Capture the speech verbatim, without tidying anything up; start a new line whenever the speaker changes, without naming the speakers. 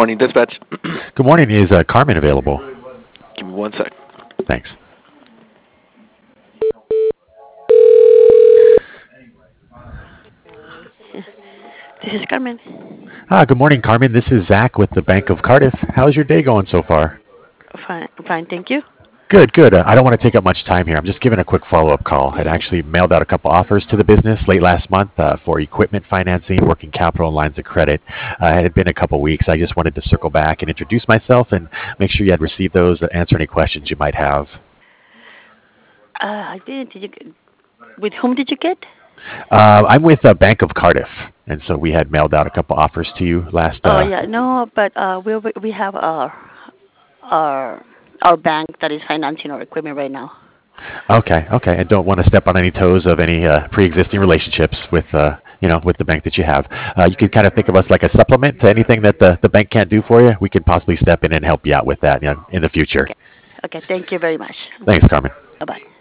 morning, dispatch.
Good morning. Is uh, Carmen available?
Give me one sec.
Thanks.
This is Carmen.
Ah, good morning, Carmen. This is Zach with the Bank of Cardiff. How's your day going so far?
Fine, fine, thank you.
Good, good. Uh, I don't want to take up much time here. I'm just giving a quick follow-up call. I'd actually mailed out a couple offers to the business late last month uh, for equipment financing, working capital, and lines of credit. Uh, it had been a couple weeks. I just wanted to circle back and introduce myself and make sure you had received those, uh, answer any questions you might have.
Uh, I didn't. Did you? Get- With whom did you get?
Uh, I'm with uh, Bank of Cardiff, and so we had mailed out a couple offers to you last.
Oh
Uh,
yeah, no, but uh, we we we have our our our bank that is financing our equipment right now.
Okay, okay. I don't want to step on any toes of any uh, pre-existing relationships with, uh, you know, with the bank that you have. Uh, you could kind of think of us like a supplement to anything that the, the bank can't do for you. We could possibly step in and help you out with that, you know, in the future.
Okay, okay. Thank you very much.
Thanks, Carmen.
Bye bye.